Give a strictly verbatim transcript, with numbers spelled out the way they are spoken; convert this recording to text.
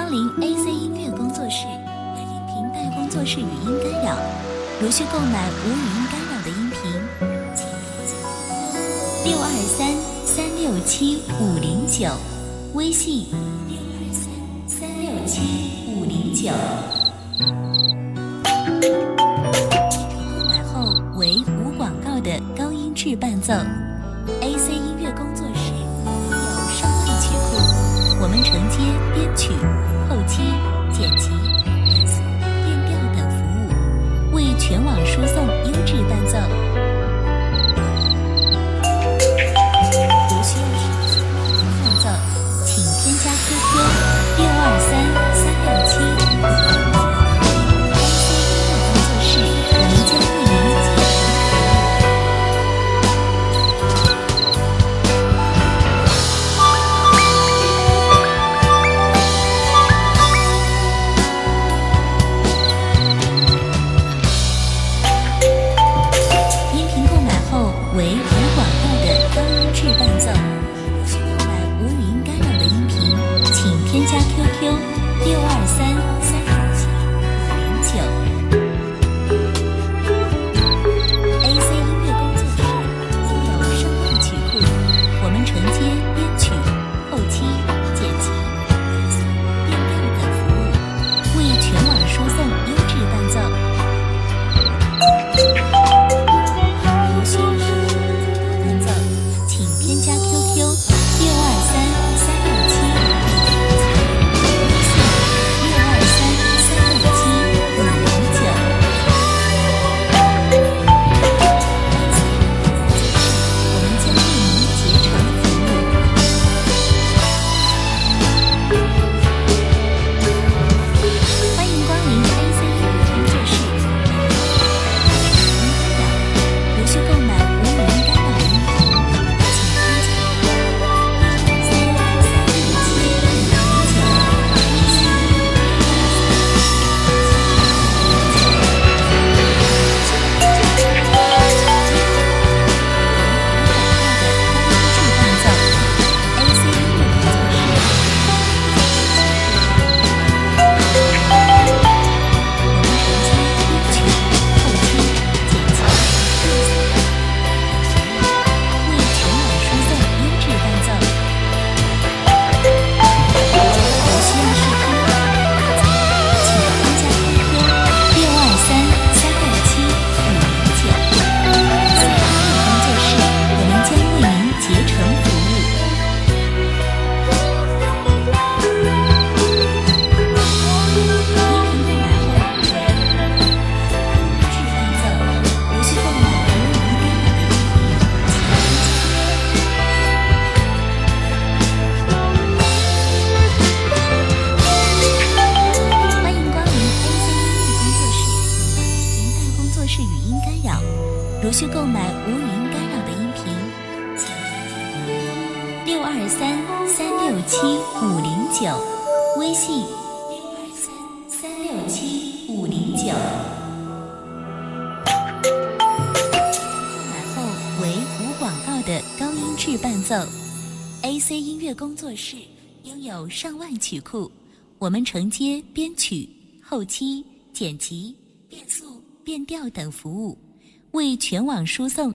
光临 A C 音乐工作室，本音频带工作室语音干扰，如需购买无语音干扰的音频，请六二三三六七五零九，微信六二三三六七五零九。购买后为无广告的高音质伴奏。A C 音乐工作室拥有上万曲库，我们承接编曲、后期、剪辑、变速、变调等服务，为全网输送优质伴奏。如需伴奏，请添加 Q Q 六二三三六七五零九。A C 音乐工作室，我们将为您解决。为无广告的高音质伴奏，需购买无语音干扰的音频，请添加 Q Q 六二三三六七五零九。A C 音乐工作室拥有上万曲库，我们承接编曲、后期、剪辑、变速、变调等服务，为全网输送优质伴奏。如需购买无语音干扰的音频，请六二三三六七五零九，微信六二三三六七五零九。购买后为无广告的高音质伴奏。A C 音乐工作室拥有上万曲库，我们承接编曲、后期、剪辑、变速、变调等服务，为全网输送